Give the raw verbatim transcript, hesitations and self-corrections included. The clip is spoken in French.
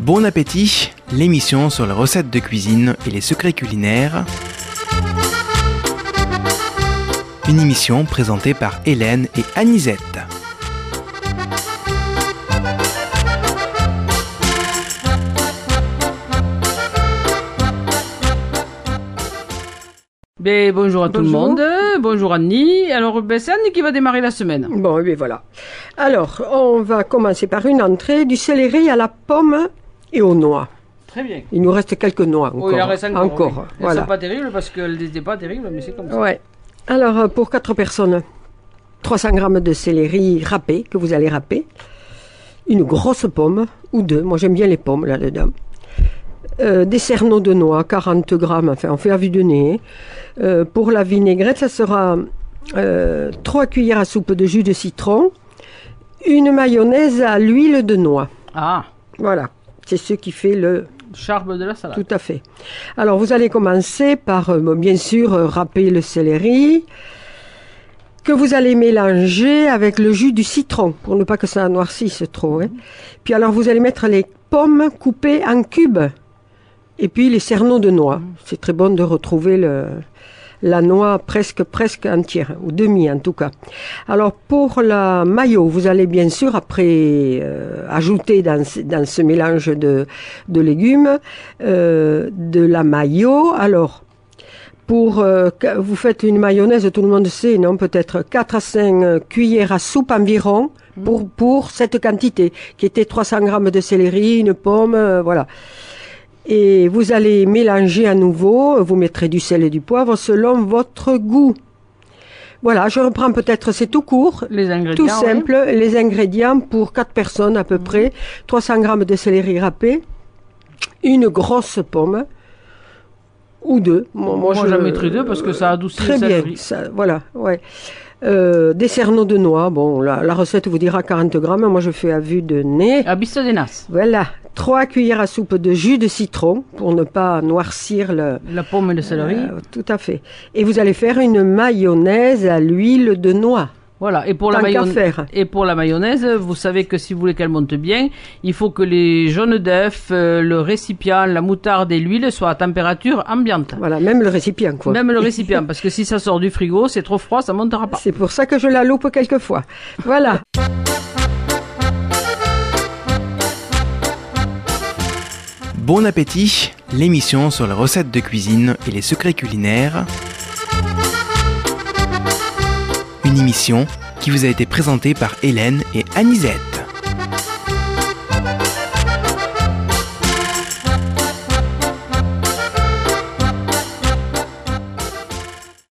Bon appétit, l'émission sur les recettes de cuisine et les secrets culinaires. Une émission présentée par Hélène et Anisette. Ben, bonjour à Bonjour. tout le monde, bonjour Annie. Alors ben, c'est Annie qui va démarrer la semaine. Bon, et bien voilà. Alors, on va commencer par une entrée du céleri à la pomme et aux noix. Très bien. Il nous reste quelques noix encore. Oh, il en reste encore. Encore, oui. Elles voilà. sont pas terribles parce qu'elles n'étaient pas terribles, mais c'est comme ça. Ouais. Alors, euh, pour quatre personnes, trois cents grammes de céleri râpé, que vous allez râper. Une grosse pomme, ou deux. Moi, j'aime bien les pommes là-dedans. Euh, des cerneaux de noix, quarante grammes, enfin, on fait à vue de nez. Euh, pour la vinaigrette, ça sera euh, trois cuillères à soupe de jus de citron, une mayonnaise à l'huile de noix. Ah, Voilà, c'est ce qui fait le... charbe de la salade. Tout à fait. Alors, vous allez commencer par, euh, bon, bien sûr, euh, râper le céleri, que vous allez mélanger avec le jus du citron, pour ne pas que ça noircisse trop. Hein. Puis alors, vous allez mettre les pommes coupées en cubes, et puis les cerneaux de noix. C'est très bon de retrouver le, la noix presque, presque entière, ou demi en tout cas. Alors, pour la mayo, vous allez bien sûr, après, euh, ajouter dans, ce- dans ce mélange de, de légumes, euh, de la mayo. Alors, pour, euh, que- vous faites une mayonnaise, tout le monde sait, non? Peut-être quatre à cinq cuillères à soupe environ pour, pour cette quantité, qui était trois cents grammes de céleri, une pomme, euh, voilà. Et vous allez mélanger à nouveau, vous mettrez du sel et du poivre selon votre goût. Voilà, je reprends peut-être, c'est tout court, Les ingrédients. tout oui. simple, les ingrédients pour quatre personnes à peu près, trois cents grammes de céleri râpé, une grosse pomme, ou deux. Moi, Moi, j'en mettrai deux parce que ça adoucit Très le bien, céleri. ça, voilà, ouais. Euh, des cerneaux de noix, bon, la, la recette vous dira quarante grammes, moi je fais à vue de nez. À Biste des Nas. Voilà, trois cuillères à soupe de jus de citron pour ne pas noircir le... La pomme et le céleri. Euh, tout à fait. Et vous allez faire une mayonnaise à l'huile de noix. Voilà. Et pour, la Tant qu'à mayon- faire. et pour la mayonnaise, vous savez que si vous voulez qu'elle monte bien, il faut que les jaunes d'œufs, euh, le récipient, la moutarde et l'huile soient à température ambiante. Voilà, même le récipient, quoi. Même le récipient, parce que si ça sort du frigo, c'est trop froid, ça montera pas. C'est pour ça que je la loupe quelquefois. Voilà. Bon appétit, l'émission sur les recettes de cuisine et les secrets culinaires. Une émission qui vous a été présentée par Hélène et Anisette.